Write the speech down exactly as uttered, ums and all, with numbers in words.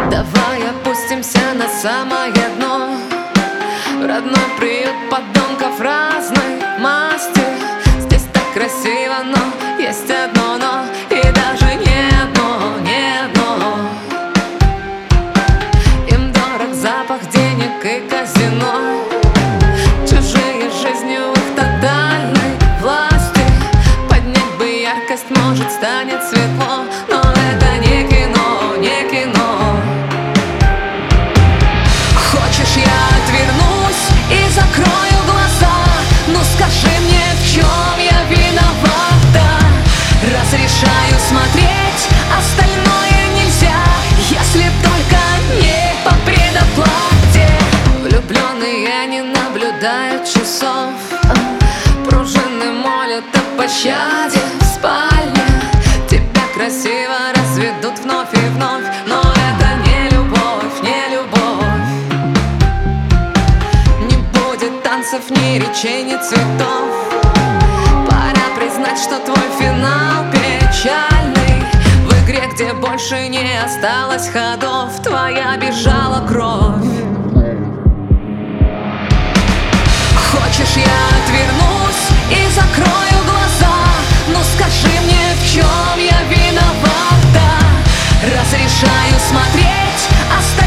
Давай опустимся на самое дно, в родной приют подонков разной масти. Здесь так красиво, но есть одно но, и даже не одно, не одно. Им дорог запах денег и казино, чужие жизни в их тотальной власти. Поднять бы яркость, может, станет светло, но это не кино, не кино. Хочешь, я отвернусь и закрою глаза? Ну скажи мне, в чем я виновата? Разрешаю смотреть, остальное нельзя, если только не по предоплате. Влюбленные не наблюдают часов, пружины молят о пощаде в спальне. Тебя красиво разведут вновь и вновь, но это не любовь, не любовь. Не будет танцев, ни речей, ни цветов. Пора признать, что твой финал печальный. В игре, где больше не осталось ходов, твоя бежала кровь. Хочешь, я отвернусь и закрою глаза? Ну скажи мне, в чем я виновата? Разрешаю смотреть, оставь